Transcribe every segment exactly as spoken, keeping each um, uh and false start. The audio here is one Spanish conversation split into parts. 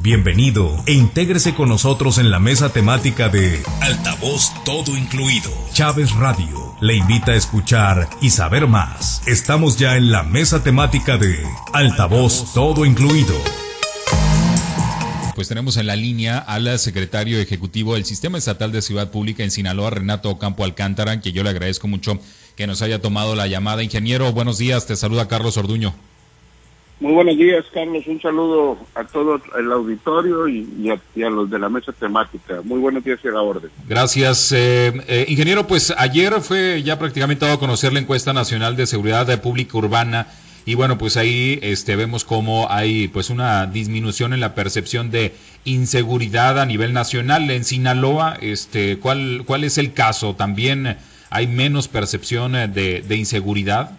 Bienvenido e intégrese con nosotros en la mesa temática de Altavoz Todo Incluido. Chávez Radio le invita a escuchar y saber más. Estamos ya en la mesa temática de Altavoz Todo Incluido. Pues tenemos en la línea al secretario ejecutivo del Sistema Estatal de Seguridad Pública en Sinaloa, Renato Ocampo Alcántara, que yo le agradezco mucho que nos haya tomado la llamada. Ingeniero, buenos días, te saluda Carlos Orduño. Muy buenos días, Carlos, un saludo a todo el auditorio y, y, a, y a los de la mesa temática. Muy buenos días y a la orden. Gracias. Eh, eh, ingeniero, pues ayer fue ya prácticamente dado a conocer la encuesta nacional de seguridad pública urbana. Y bueno, pues ahí este, vemos cómo hay pues una disminución en la percepción de inseguridad a nivel nacional. En Sinaloa, este, ¿cuál, cuál es el caso? ¿También hay menos percepción de, de inseguridad?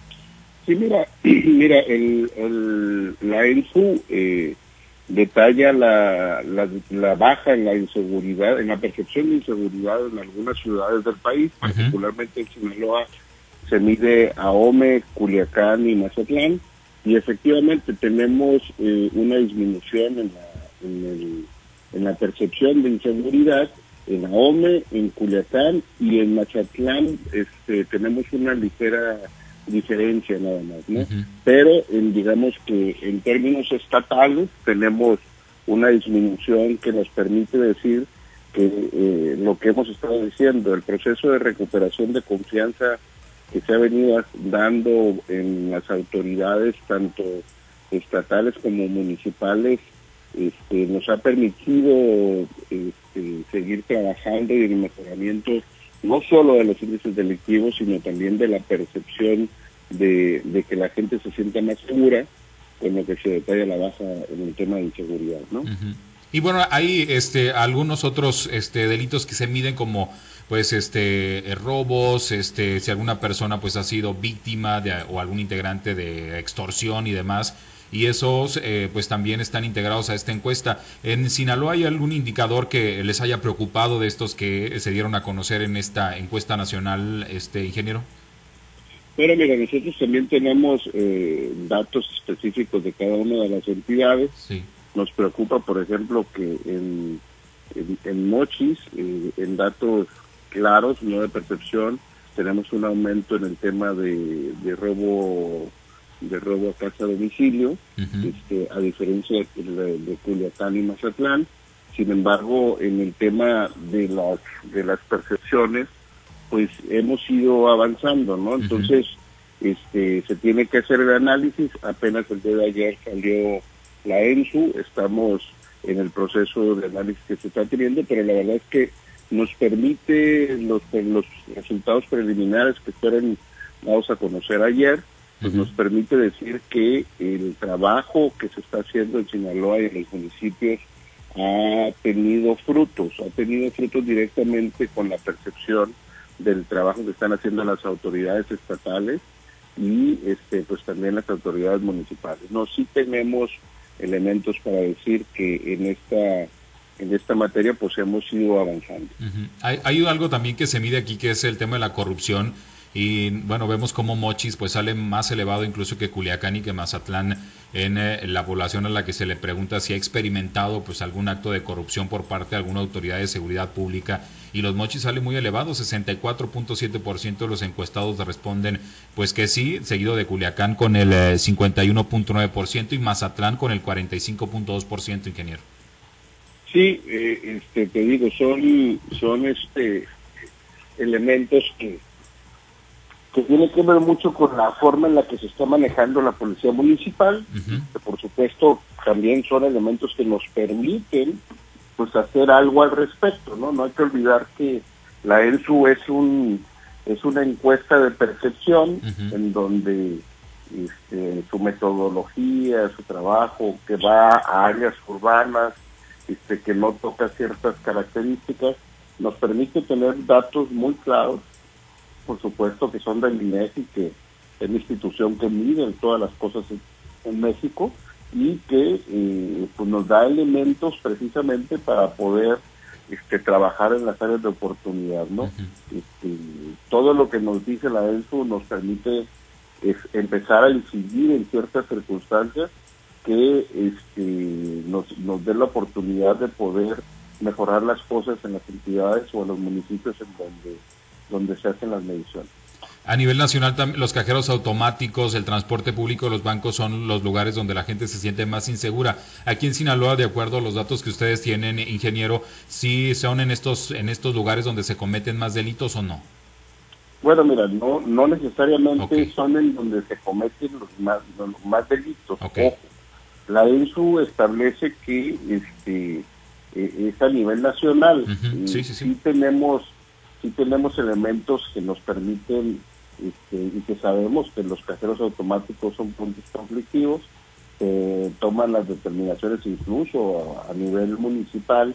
Sí, mira, mira el, el, la E N S U eh, detalla la, la, la baja en la inseguridad, en la percepción de inseguridad en algunas ciudades del país, uh-huh. particularmente en Sinaloa. Se mide Ahome, Culiacán y Mazatlán, y efectivamente tenemos eh, una disminución en la, en, el, en la percepción de inseguridad en Ahome, en Culiacán y en Mazatlán. Este, tenemos una ligera diferencia nada más, ¿no? Uh-huh. Pero en, digamos que en términos estatales tenemos una disminución que nos permite decir que eh, lo que hemos estado diciendo, el proceso de recuperación de confianza que se ha venido dando en las autoridades, tanto estatales como municipales, este, nos ha permitido este, seguir trabajando y en el mejoramiento no solo de los índices delictivos, sino también de la percepción de, de que la gente se sienta más segura, con lo que se detalla la baja en el tema de inseguridad, ¿no? Uh-huh. Y bueno, hay este, algunos otros este, delitos que se miden como pues este robos, este si alguna persona pues ha sido víctima de o algún integrante de extorsión y demás, y esos eh, pues también están integrados a esta encuesta. ¿En Sinaloa hay algún indicador que les haya preocupado de estos que se dieron a conocer en esta encuesta nacional, este ingeniero? Pero mira, nosotros también tenemos eh, datos específicos de cada una de las entidades. Sí. Nos preocupa, por ejemplo, que en, en, en Mochis, eh, en datos claros, no de percepción, tenemos un aumento en el tema de, de robo de robo a casa a domicilio, uh-huh. este, a diferencia de, de Culiacán y Mazatlán. Sin embargo, en el tema de las de las percepciones, pues hemos ido avanzando, ¿no? Entonces, uh-huh. este se tiene que hacer el análisis. Apenas el día de ayer salió la E N S U, estamos en el proceso de análisis que se está teniendo, pero la verdad es que nos permite los, los resultados preliminares que fueron dados a conocer ayer, pues uh-huh. nos permite decir que el trabajo que se está haciendo en Sinaloa y en los municipios ha tenido frutos, ha tenido frutos directamente con la percepción del trabajo que están haciendo las autoridades estatales y este pues también las autoridades municipales. No, sí tenemos elementos para decir que en esta en esta materia pues hemos ido avanzando. Uh-huh. Hay, hay algo también que se mide aquí, que es el tema de la corrupción, y bueno, vemos como Mochis pues sale más elevado incluso que Culiacán y que Mazatlán en eh, la población a la que se le pregunta si ha experimentado pues algún acto de corrupción por parte de alguna autoridad de seguridad pública, y los Mochis sale muy elevado, sesenta y cuatro punto siete por ciento de los encuestados responden pues que sí, seguido de Culiacán con el eh, cincuenta y uno punto nueve por ciento y Mazatlán con el cuarenta y cinco punto dos por ciento, ingeniero. Sí, eh, este, te digo, son son este elementos que, que tienen que ver mucho con la forma en la que se está manejando la policía municipal, uh-huh. que por supuesto también son elementos que nos permiten pues hacer algo al respecto, ¿no? No hay que olvidar que la E N S U es un es una encuesta de percepción uh-huh. en donde este, su metodología, su trabajo, que va a áreas urbanas, Este, que no toca ciertas características, nos permite tener datos muy claros, por supuesto que son del INEGI, que es la institución que mide todas las cosas en, en México, y que eh, pues nos da elementos precisamente para poder este, trabajar en las áreas de oportunidad, ¿no? Uh-huh. Este, todo lo que nos dice la E N S U nos permite es, empezar a incidir en ciertas circunstancias que este, nos, nos dé la oportunidad de poder mejorar las cosas en las entidades o en los municipios en donde, donde se hacen las mediciones. A nivel nacional, los cajeros automáticos, el transporte público, los bancos son los lugares donde la gente se siente más insegura. Aquí en Sinaloa, de acuerdo a los datos que ustedes tienen, ingeniero, ¿sí son en estos en estos lugares donde se cometen más delitos o no? Bueno, mira, no no necesariamente okay. son en donde se cometen los más, los más delitos. Okay. Ojo, la E N S U establece que este es a nivel nacional. Uh-huh. y sí, sí, sí. sí tenemos sí tenemos elementos que nos permiten Este, y que sabemos que los cajeros automáticos son puntos conflictivos, eh, toman las determinaciones incluso a, a nivel municipal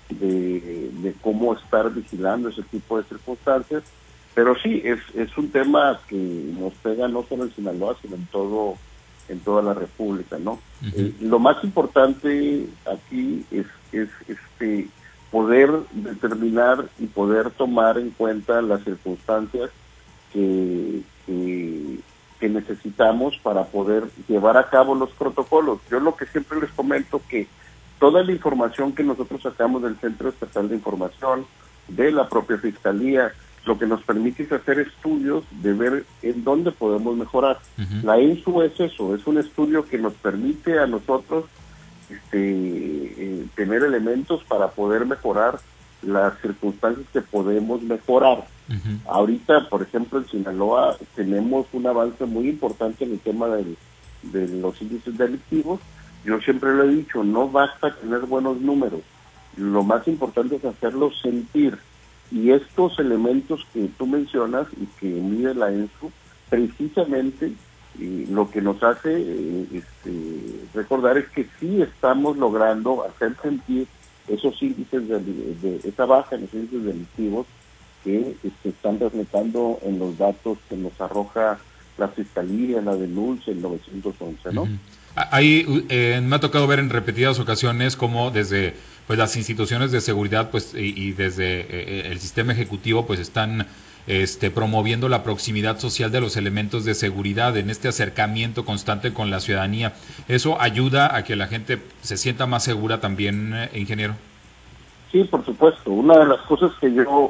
de, de cómo estar vigilando ese tipo de circunstancias, pero sí, es, es un tema que nos pega no solo en Sinaloa, sino en todo en toda la República, ¿no? Uh-huh. Eh, lo más importante aquí es, es este poder determinar y poder tomar en cuenta las circunstancias Que, que, que necesitamos para poder llevar a cabo los protocolos. Yo lo que siempre les comento que toda la información que nosotros sacamos del Centro Estatal de Información, de la propia Fiscalía, lo que nos permite es hacer estudios de ver en dónde podemos mejorar. Uh-huh. La E N S U es eso, es un estudio que nos permite a nosotros este, eh, tener elementos para poder mejorar las circunstancias que podemos mejorar. Uh-huh. Ahorita, por ejemplo, en Sinaloa tenemos un avance muy importante en el tema del, de los índices delictivos. Yo siempre lo he dicho, no basta tener buenos números, lo más importante es hacerlos sentir. Y estos elementos que tú mencionas y que mide la E N S U, precisamente eh, lo que nos hace eh, este, recordar es que sí estamos logrando hacer sentir esos índices de, de, de esa baja en los índices delictivos que se están reflejando en los datos que nos arroja la Fiscalía, la denuncia, el novecientos once, ¿no? Uh-huh. Ahí eh, me ha tocado ver en repetidas ocasiones cómo desde pues las instituciones de seguridad pues y, y desde eh, el sistema ejecutivo pues están este promoviendo la proximidad social de los elementos de seguridad en este acercamiento constante con la ciudadanía. ¿Eso ayuda a que la gente se sienta más segura también, eh, ingeniero? Sí, por supuesto. Una de las cosas que yo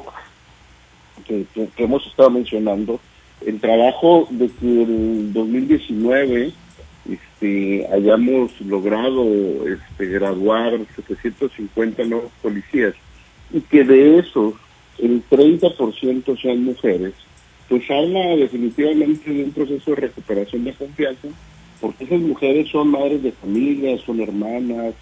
que, que, que hemos estado mencionando, el trabajo de que en dos mil diecinueve este, hayamos logrado este, graduar setecientos cincuenta nuevos policías y que de esos el treinta por ciento sean mujeres, pues habla definitivamente de un proceso de recuperación de confianza, porque esas mujeres son madres de familia, son hermanas,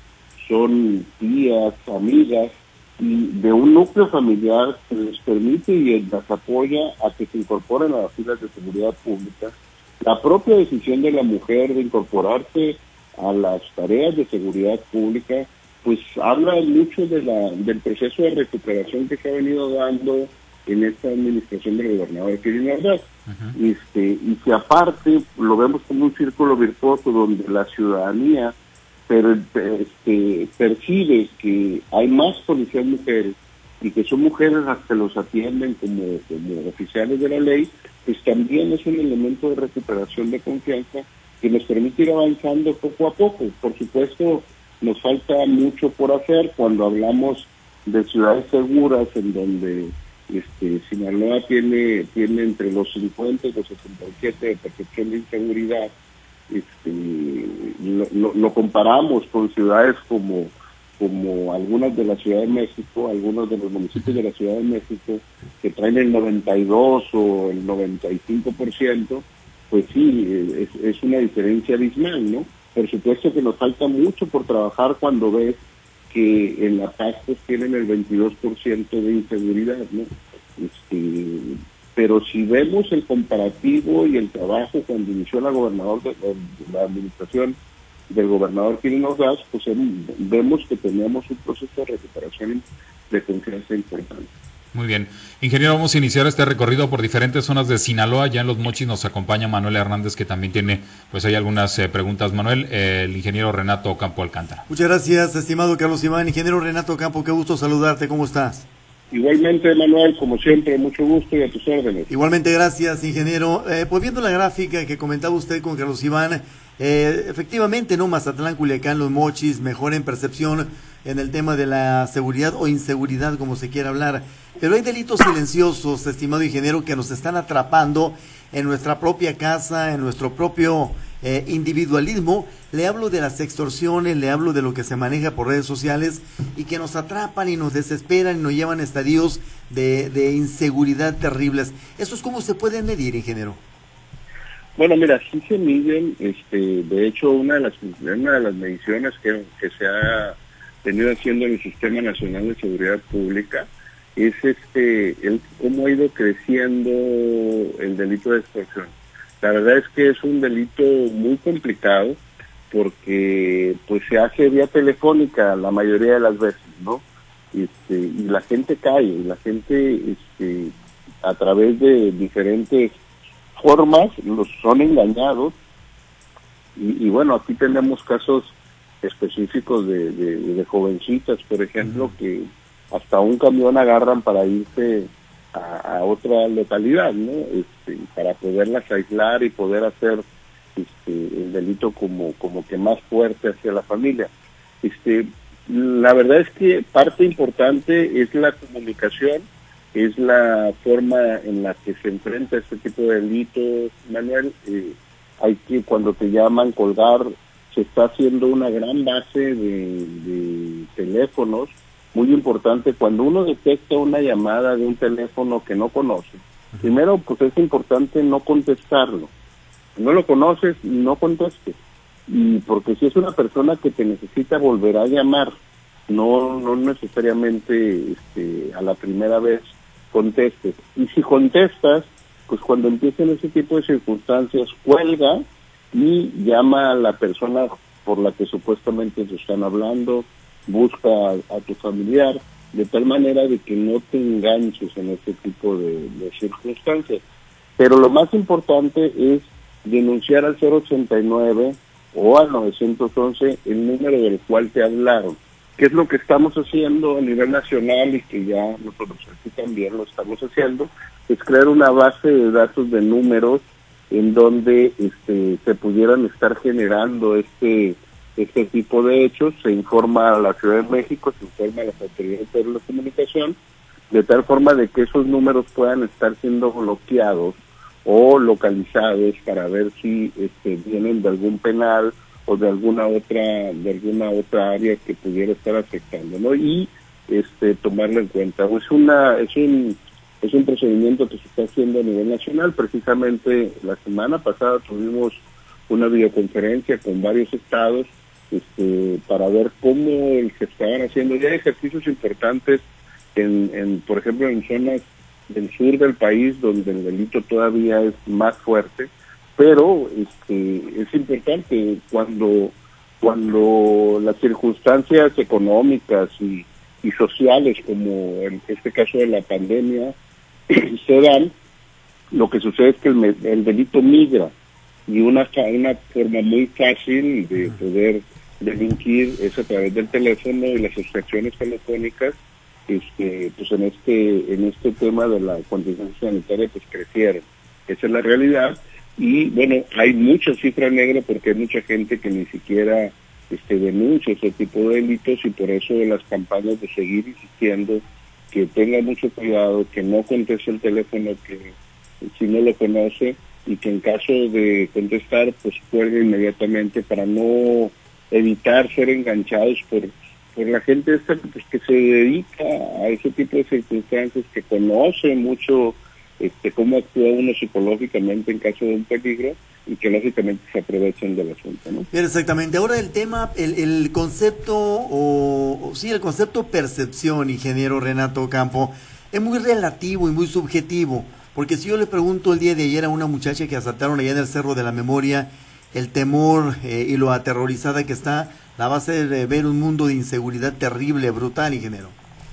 son tías, amigas, y de un núcleo familiar que les permite y las apoya a que se incorporen a las filas de seguridad pública. La propia decisión de la mujer de incorporarse a las tareas de seguridad pública pues habla mucho de la del proceso de recuperación que se ha venido dando en esta administración del gobernador Quirino Ordaz. Uh-huh. Este, y que aparte lo vemos como un círculo virtuoso donde la ciudadanía per, este, percibe que hay más policías mujeres y que son mujeres las que los atienden como, como oficiales de la ley, pues también es un elemento de recuperación de confianza que nos permite ir avanzando poco a poco. Por supuesto, nos falta mucho por hacer cuando hablamos de ciudades seguras, en donde este, Sinaloa tiene tiene entre los cincuenta y los setenta y siete de percepción de inseguridad. Este, lo, lo, lo comparamos con ciudades como como algunas de la Ciudad de México, algunos de los municipios de la Ciudad de México, que traen el noventa y dos o el noventa y cinco por ciento, pues sí, es, es una diferencia abismal, ¿no? Por supuesto que nos falta mucho por trabajar cuando ves que en La Paz pues tienen el veintidós por ciento de inseguridad, ¿no? Este, pero si vemos el comparativo y el trabajo cuando inició la gobernador de, de la administración del gobernador Quirino Ordaz, pues vemos que teníamos un proceso de recuperación de confianza importante. Muy bien. Ingeniero, vamos a iniciar este recorrido por diferentes zonas de Sinaloa. Ya en Los Mochis nos acompaña Manuel Hernández, que también tiene, pues hay algunas eh, preguntas. Manuel, eh, el ingeniero Renato Campo Alcántara. Muchas gracias, estimado Carlos Iván. Ingeniero Renato Campo, qué gusto saludarte. ¿Cómo estás? Igualmente, Manuel, como siempre, mucho gusto y a tus órdenes. Igualmente, gracias, ingeniero. Eh, pues viendo la gráfica que comentaba usted con Carlos Iván, Eh, efectivamente, ¿no? Mazatlán, Culiacán, Los Mochis, mejor en percepción en el tema de la seguridad o inseguridad, como se quiera hablar. Pero hay delitos silenciosos, estimado ingeniero, que nos están atrapando en nuestra propia casa, en nuestro propio eh, individualismo. Le hablo de las extorsiones, le hablo de lo que se maneja por redes sociales y que nos atrapan y nos desesperan y nos llevan a estadios de, de inseguridad terribles. ¿Eso es cómo se puede medir, ingeniero? Bueno, mira, sí se miden, este, de hecho, una de las una de las mediciones que, que se ha venido haciendo en el Sistema Nacional de Seguridad Pública es este el cómo ha ido creciendo el delito de extorsión. La verdad es que es un delito muy complicado porque pues se hace vía telefónica la mayoría de las veces, ¿no? Este, y la gente cae, y la gente este, a través de diferentes formas los son engañados y, y bueno, aquí tenemos casos específicos de, de, de jovencitas, por ejemplo, uh-huh. que hasta un camión agarran para irse a, a otra localidad, ¿no? Este, para poderlas aislar y poder hacer este, el delito como, como que más fuerte hacia la familia. Este, la verdad es que parte importante es la comunicación, es la forma en la que se enfrenta este tipo de delitos, Manuel. Eh, hay que, cuando te llaman, colgar. Se está haciendo una gran base de, de teléfonos, muy importante. Cuando uno detecta una llamada de un teléfono que no conoce, primero, pues es importante no contestarlo. Si no lo conoces, no contestes. Y porque si es una persona que te necesita, volverá a llamar. No, no necesariamente este, a la primera vez contestes. Y si contestas, pues cuando empiecen ese tipo de circunstancias, cuelga y llama a la persona por la que supuestamente se están hablando, busca a, a tu familiar, de tal manera de que no te enganches en este tipo de, de circunstancias. Pero lo más importante es denunciar al cero ochenta y nueve o al nueve once el número del cual te hablaron. ¿Qué es lo que estamos haciendo a nivel nacional y que ya nosotros aquí también lo estamos haciendo? Es crear una base de datos de números en donde este, se pudieran estar generando este este tipo de hechos. Se informa a la Ciudad de México, se informa a las autoridades de la comunicación, de tal forma de que esos números puedan estar siendo bloqueados o localizados para ver si este, vienen de algún penal o de alguna otra de alguna otra área que pudiera estar afectando, ¿no? Y este tomarlo en cuenta. Es una es un es un procedimiento que se está haciendo a nivel nacional. Precisamente la semana pasada tuvimos una videoconferencia con varios estados este, para ver cómo se estaban haciendo ya ejercicios importantes en, en por ejemplo en zonas del sur del país donde el delito todavía es más fuerte. Pero este, es importante cuando cuando las circunstancias económicas y, y sociales, como en este caso de la pandemia, se dan, lo que sucede es que el, el delito migra y una, una forma muy fácil de poder delinquir es a través del teléfono y las extracciones telefónicas. Este, pues en este en este tema de la contingencia sanitaria pues crecieron. Esa es la realidad. Y bueno, hay mucha cifra negra porque hay mucha gente que ni siquiera este, denuncia ese tipo de delitos, y por eso las campañas de seguir insistiendo que tenga mucho cuidado, que no conteste el teléfono que si no lo conoce, y que en caso de contestar pues cuelgue inmediatamente para no evitar ser enganchados por, por la gente esta pues, que se dedica a ese tipo de circunstancias, que conoce mucho Este, cómo actúa uno psicológicamente en caso de un peligro, y que lógicamente se aprovechan del asunto, ¿no? Exactamente. Ahora el tema, el, el concepto, o, o sí, el concepto percepción, ingeniero Renato Campo, es muy relativo y muy subjetivo, porque si yo le pregunto el día de ayer a una muchacha que asaltaron allá en el Cerro de la Memoria, el temor eh, y lo aterrorizada que está, la va a hacer eh, ver un mundo de inseguridad terrible, brutal, ingeniero.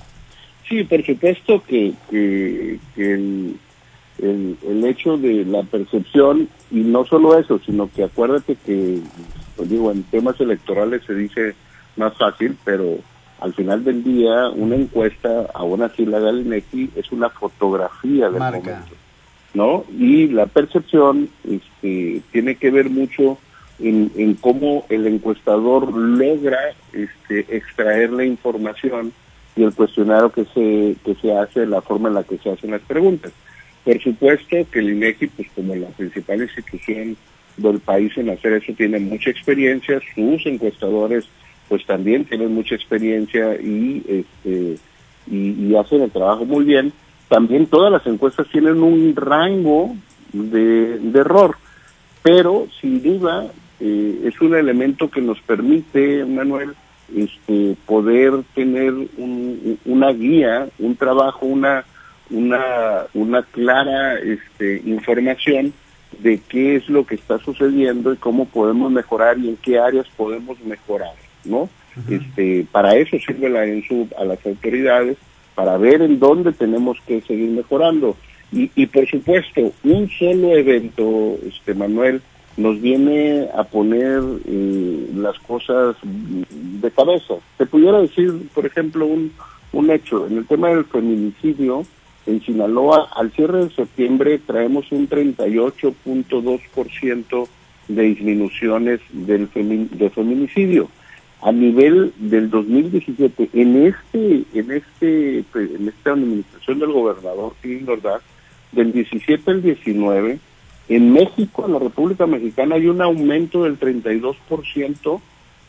Sí, por supuesto que, que, que el El, el hecho de la percepción, y no solo eso, sino que acuérdate que, pues digo, en temas electorales se dice más fácil, pero al final del día una encuesta, aún así la del INEGI, es una fotografía del Marca. momento, ¿no? Y la percepción este, tiene que ver mucho en, en cómo el encuestador logra este, extraer la información y el cuestionario que se que se hace, la forma en la que se hacen las preguntas. Por supuesto que el INEGI, pues como la principal institución del país en hacer eso, tiene mucha experiencia, sus encuestadores pues también tienen mucha experiencia y este y, y hacen el trabajo muy bien. También todas las encuestas tienen un rango de, de error, pero sin duda eh, es un elemento que nos permite, Manuel, este, poder tener un, una guía, un trabajo, una una una clara este, información de qué es lo que está sucediendo y cómo podemos mejorar y en qué áreas podemos mejorar, ¿no? Uh-huh. Este, para eso sirve la ENSU a las autoridades, para ver en dónde tenemos que seguir mejorando. Y, y por supuesto, un solo evento, este Manuel, nos viene a poner eh, las cosas de cabeza. Te pudiera decir, por ejemplo, un, un hecho. En el tema del feminicidio, en Sinaloa, al cierre de septiembre traemos un treinta y ocho punto dos por ciento de disminuciones del femi- de feminicidio. A nivel del dos mil diecisiete, en este en este en esta administración del gobernador Kirin Ordaz, del diecisiete al diecinueve, en México, en la República Mexicana, hay un aumento del treinta y dos por ciento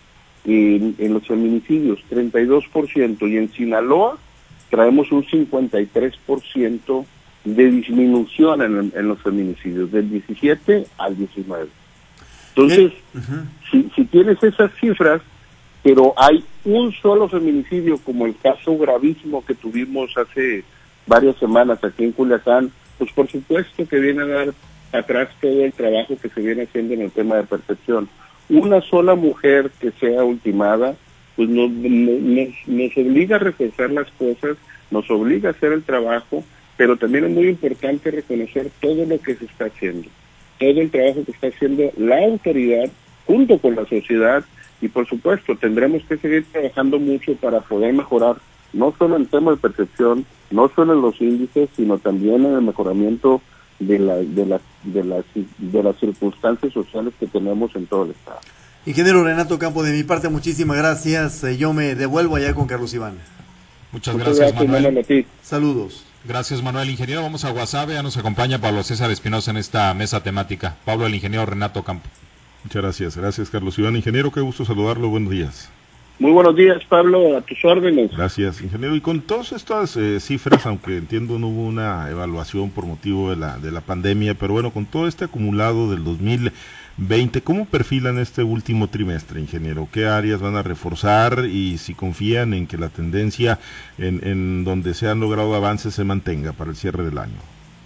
en, en los feminicidios, treinta y dos por ciento, y en Sinaloa traemos un cincuenta y tres por ciento de disminución en, en los feminicidios, del diecisiete al diecinueve. Entonces, uh-huh. si, si tienes esas cifras, pero hay un solo feminicidio, como el caso gravísimo que tuvimos hace varias semanas aquí en Culiacán, pues por supuesto que viene a dar atrás todo el trabajo que se viene haciendo en el tema de percepción. Una sola mujer que sea ultimada, pues nos, nos, nos obliga a reforzar las cosas, nos obliga a hacer el trabajo, pero también es muy importante reconocer todo lo que se está haciendo, todo el trabajo que está haciendo la autoridad junto con la sociedad. Y por supuesto, tendremos que seguir trabajando mucho para poder mejorar, no solo en el tema de percepción, no solo en los índices, sino también en el mejoramiento de, la, de, las, de, las, de las circunstancias sociales que tenemos en todo el estado. Ingeniero Renato Campo, de mi parte, muchísimas gracias. Yo me devuelvo allá con Carlos Iván. Muchas, Muchas gracias, gracias, Manuel. Manuel. Saludos. Gracias, Manuel. Ingeniero, vamos a WhatsApp, ya nos acompaña Pablo César Espinosa en esta mesa temática. Pablo, el ingeniero Renato Campo. Muchas gracias, gracias Carlos Iván. Ingeniero, qué gusto saludarlo, buenos días. Muy buenos días, Pablo, a tus órdenes. Gracias, ingeniero. Y con todas estas eh, cifras, aunque entiendo no hubo una evaluación por motivo de la, de la pandemia, pero bueno, con todo este acumulado del dos mil veinte, ¿cómo perfilan este último trimestre, ingeniero? ¿Qué áreas van a reforzar y si confían en que la tendencia en, en donde se han logrado avances se mantenga para el cierre del año?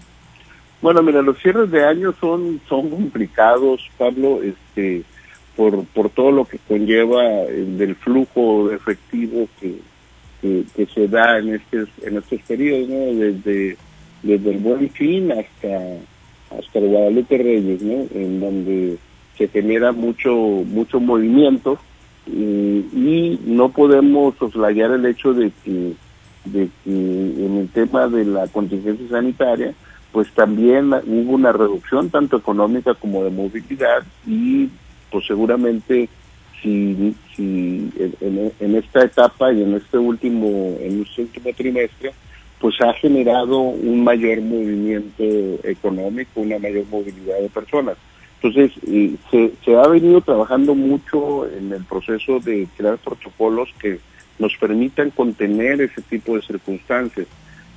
Bueno, mira, los cierres de año son son complicados, Pablo, este, por por todo lo que conlleva el, del flujo de efectivo que, que que se da en estos en estos periodos, ¿no? Desde desde el Buen Fin hasta hasta el Guadalupe Reyes, ¿no? En donde se genera mucho mucho movimiento y, y no podemos soslayar el hecho de que de que en el tema de la contingencia sanitaria pues también hubo una reducción tanto económica como de movilidad y pues seguramente si, si en, en esta etapa y en este último en este último trimestre pues ha generado un mayor movimiento económico, una mayor movilidad de personas. Entonces eh, se, se ha venido trabajando mucho en el proceso de crear protocolos que nos permitan contener ese tipo de circunstancias.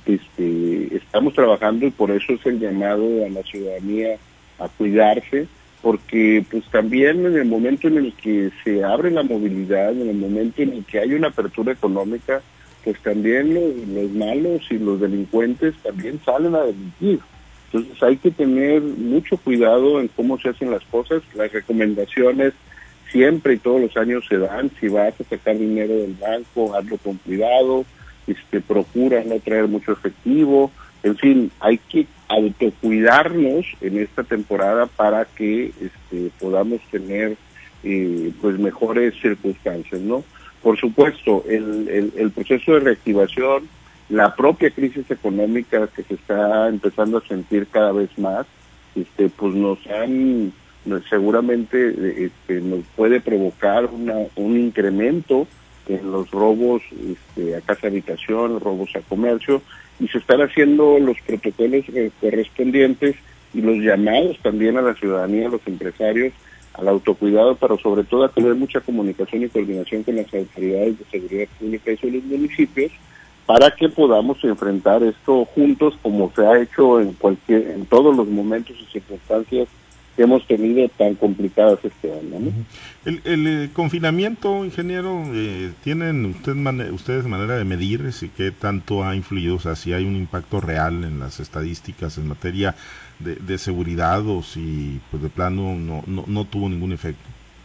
Este, estamos trabajando y por eso es el llamado a la ciudadanía a cuidarse, porque pues también en el momento en el que se abre la movilidad, en el momento en el que hay una apertura económica, pues también los, los malos y los delincuentes también salen a delinquir. Entonces hay que tener mucho cuidado en cómo se hacen las cosas. Las recomendaciones siempre y todos los años se dan: si vas a sacar dinero del banco, hazlo con cuidado. Este, procura no traer mucho efectivo, en fin, hay que autocuidarnos en esta temporada para que este, podamos tener eh, pues mejores circunstancias, ¿no? Por supuesto, el, el, el proceso de reactivación, la propia crisis económica que se está empezando a sentir cada vez más, este, pues nos han seguramente este, nos puede provocar una, un incremento en los robos este, a casa habitación, robos a comercio, y se están haciendo los protocolos eh, correspondientes y los llamados también a la ciudadanía, a los empresarios, al autocuidado, pero sobre todo a tener mucha comunicación y coordinación con las autoridades de seguridad pública y de los municipios, para que podamos enfrentar esto juntos, como se ha hecho en cualquier, en todos los momentos y circunstancias que hemos tenido tan complicadas este año, ¿no? El, el eh, confinamiento, ingeniero, eh, ¿tienen usted man ustedes manera de medir si qué tanto ha influido, o sea, si hay un impacto real en las estadísticas en materia de, de seguridad, o si pues de plano no, no, no tuvo ningún efecto?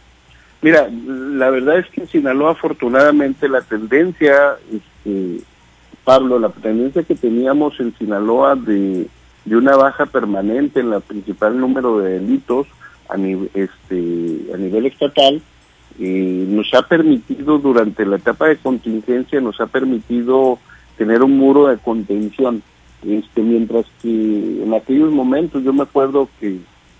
Mira, la verdad es que en Sinaloa afortunadamente la tendencia, este, Pablo, la tendencia que teníamos en Sinaloa de de una baja permanente en el principal número de delitos a, nivel, este, a nivel estatal, eh, nos ha permitido durante la etapa de contingencia, nos ha permitido tener un muro de contención, este, mientras que en aquellos momentos yo me acuerdo que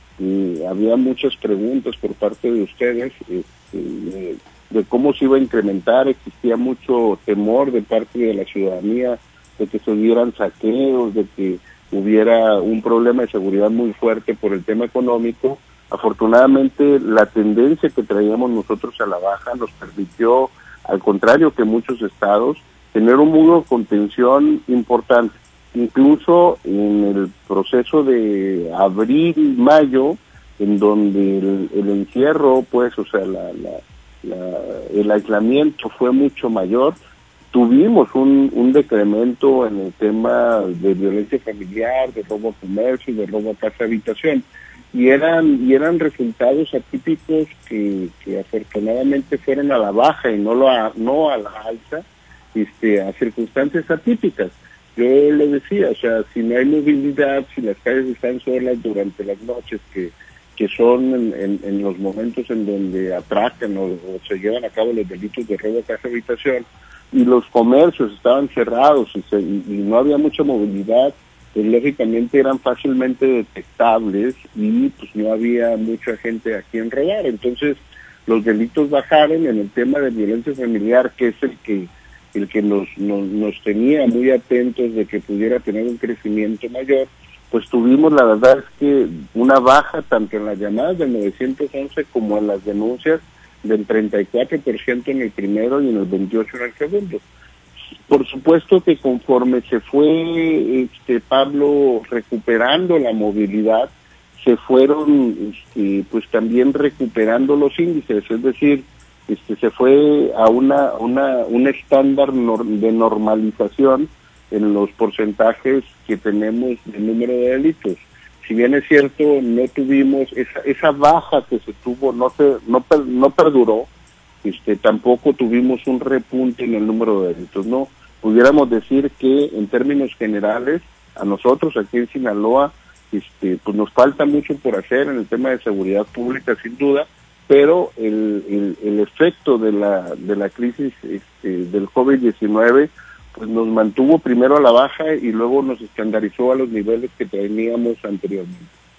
eh, había muchas preguntas por parte de ustedes este, de, de cómo se iba a incrementar, existía mucho temor de parte de la ciudadanía de que se dieran saqueos, de que hubiera un problema de seguridad muy fuerte por el tema económico. Afortunadamente la tendencia que traíamos nosotros a la baja nos permitió, al contrario que muchos estados, tener un muro de contención importante. Incluso en el proceso de abril y mayo, en donde el, el encierro, pues, o sea, la, la, la, el aislamiento fue mucho mayor, tuvimos un, un decremento en el tema de violencia familiar, de robo a comercio, de robo a casa habitación, y eran y eran resultados atípicos que, que afortunadamente fueron a la baja y no lo a, no a la alza, este, a circunstancias atípicas. Yo le decía, o sea, si no hay movilidad, si las calles están solas durante las noches, que que son en, en, en los momentos en donde atracan o, o se llevan a cabo los delitos de robo a casa habitación, y los comercios estaban cerrados y, se, y, y no había mucha movilidad, pues lógicamente eran fácilmente detectables y pues no había mucha gente a quien robar. Entonces los delitos bajaron. En el tema de violencia familiar, que es el que el que nos, nos, nos tenía muy atentos de que pudiera tener un crecimiento mayor, pues tuvimos, la verdad es que una baja tanto en las llamadas del nueve once como en las denuncias, del treinta y cuatro por ciento en el primero y en el veintiocho por ciento en el segundo. Por supuesto que conforme se fue, este, Pablo, recuperando la movilidad, se fueron este, pues también recuperando los índices, es decir, este, se fue a una, una un estándar nor de normalización en los porcentajes que tenemos del número de delitos. Si bien es cierto, no tuvimos esa, esa baja que se tuvo, no se no per, no perduró, este tampoco tuvimos un repunte en el número de delitos, no. Pudiéramos decir que en términos generales a nosotros aquí en Sinaloa este pues nos falta mucho por hacer en el tema de seguridad pública, sin duda, pero el el, el efecto de la de la crisis este, del COVID diecinueve pues nos mantuvo primero a la baja y luego nos estandarizó a los niveles que teníamos anteriormente.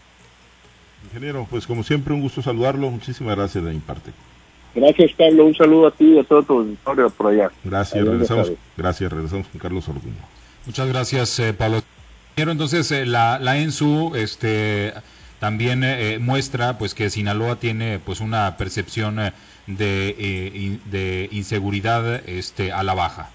Ingeniero, pues como siempre un gusto saludarlo, muchísimas gracias de mi parte. Gracias, Pablo, un saludo a ti y a todo tu auditorio por allá. Gracias, allá regresamos, gracias, regresamos con Carlos Orduño. Muchas gracias, eh, Pablo. Entonces, eh, la, la ENSU este, también eh, muestra pues que Sinaloa tiene pues una percepción eh, de, eh, de inseguridad este, a la baja.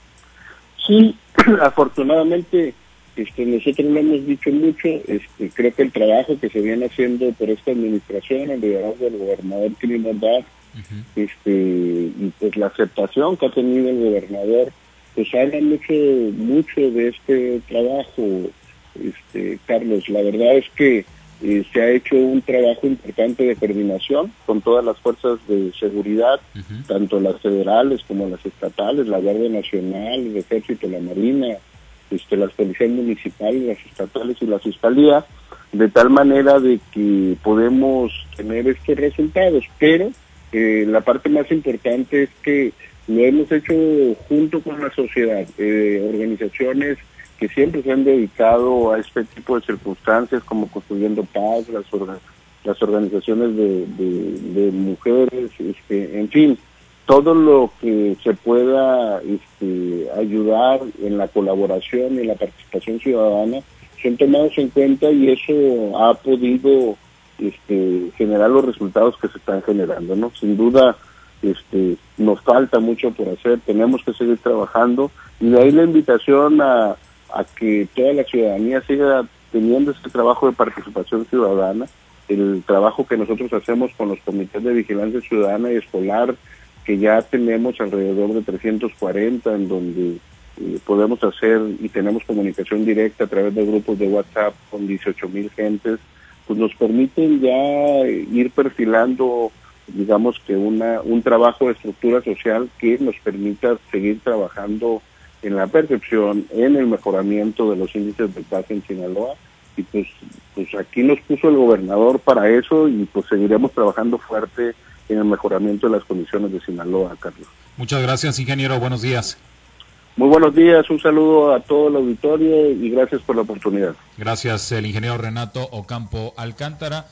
Sí, afortunadamente este, nosotros lo hemos dicho mucho, este, creo que el trabajo que se viene haciendo por esta administración, el liderazgo del gobernador Tini Mordat, uh-huh. este, y pues la aceptación que ha tenido el gobernador, pues habla mucho, mucho de este trabajo, este, Carlos. La verdad es que eh, se ha hecho un trabajo importante de coordinación con todas las fuerzas de seguridad, uh-huh. tanto las federales como las estatales, la Guardia Nacional, el Ejército, la Marina, este, las policías municipales, las estatales y la Fiscalía, de tal manera de que podemos tener estos resultados. Pero eh, la parte más importante es que lo hemos hecho junto con la sociedad, eh, organizaciones que siempre se han dedicado a este tipo de circunstancias, como Construyendo Paz, las, las organizaciones de, de, de mujeres, este, en fin, todo lo que se pueda este, ayudar en la colaboración y en la participación ciudadana son tomados en cuenta, y eso ha podido este, generar los resultados que se están generando, ¿no? Sin duda, este, nos falta mucho por hacer, tenemos que seguir trabajando, y de ahí la invitación a, a que toda la ciudadanía siga teniendo este trabajo de participación ciudadana, el trabajo que nosotros hacemos con los comités de vigilancia ciudadana y escolar, que ya tenemos alrededor de trescientos cuarenta, en donde eh, podemos hacer y tenemos comunicación directa a través de grupos de WhatsApp con dieciocho mil gentes, pues nos permiten ya ir perfilando, digamos que una un trabajo de estructura social que nos permita seguir trabajando en la percepción, en el mejoramiento de los índices de paz en Sinaloa, y pues, pues aquí nos puso el gobernador para eso, y pues seguiremos trabajando fuerte en el mejoramiento de las condiciones de Sinaloa, Carlos. Muchas gracias, ingeniero. Buenos días. Muy buenos días, un saludo a todo el auditorio y gracias por la oportunidad. Gracias, el ingeniero Renato Ocampo Alcántara.